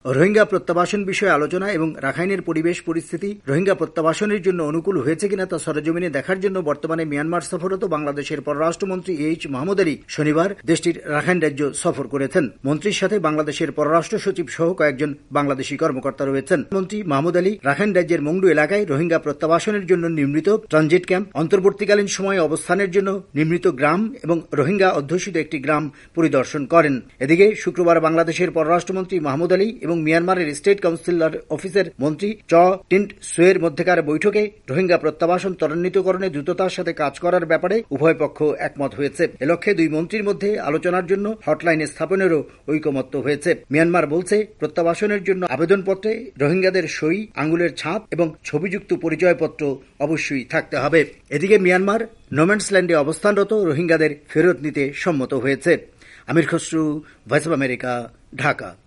রোহিঙ্গা প্রত্যাবাসন বিষয়ে আলোচনা এবং রাখাইনের পরিবেশ পরিস্থিতি রোহিঙ্গা প্রত্যাবাসনের জন্য অনুকূল হয়েছে কিনা তা সরেজমিনে দেখার জন্য বর্তমানে মিয়ানমার সফররত বাংলাদেশের পররাষ্ট্রমন্ত্রী এইচ মাহমুদ আলী শনিবার দেশটির রাখাইন রাজ্য সফর করেছেন। মন্ত্রীর সাথে বাংলাদেশের পররাষ্ট্র সচিব সহ কয়েকজন বাংলাদেশি কর্মকর্তা রয়েছেন। মন্ত্রী মাহমুদ আলী রাখাইন রাজ্যের মংডু এলাকায় রোহিঙ্গা প্রত্যাবাসনের জন্য নির্মিত ট্রানজিট ক্যাম্প, অন্তর্বর্তীকালীন সময়ে অবস্থানের জন্য নির্মিত গ্রাম এবং রোহিঙ্গা অধ্যুষিত একটি গ্রাম পরিদর্শন করেন। এদিকে শুক্রবার বাংলাদেশের পররাষ্ট্রমন্ত্রী মাহমুদ আলী এবং মিয়ানমারের স্টেট কাউন্সিলর অফিসের মন্ত্রী চ টিন্ট সুয়ের মধ্যকার বৈঠকে রোহিঙ্গা প্রত্যাবাসন ত্বরান্বিতকরণে দ্রুততার সাথে কাজ করার ব্যাপারে উভয় পক্ষ একমত হয়েছে। এ লক্ষ্যে দুই মন্ত্রীর মধ্যে আলোচনার জন্য হটলাইন স্থাপনেরও ঐকমত্য হয়েছে। মিয়ানমার বলছে, প্রত্যাবাসনের জন্য আবেদনপত্রে রোহিঙ্গাদের সই, আঙ্গুলের ছাপ এবং ছবিযুক্ত পরিচয়পত্র অবশ্যই থাকতে হবে। এদিকে মিয়ানমার নোম্যান্সল্যান্ডে অবস্থানরত রোহিঙ্গাদের ফেরত নিতে সম্মত হয়েছে। Amir Khasru, voice of America, Dhaka.